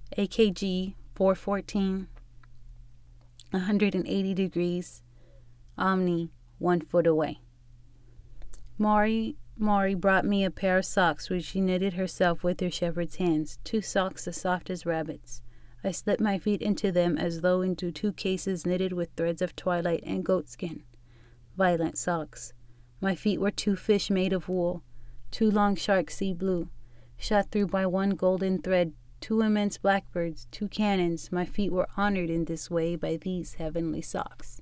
AKG 414, 180 degrees, Omni 1 foot away. Mari brought me a pair of socks which she knitted herself with her shepherd's hands, 2 socks as soft as rabbits. I slipped my feet into them as though into 2 cases knitted with threads of twilight and goatskin. Violet socks. My feet were 2 fish made of wool, 2 long sharks sea blue, shot through by 1 golden thread, 2 immense blackbirds, 2 cannons. My feet were honored in this way by these heavenly socks.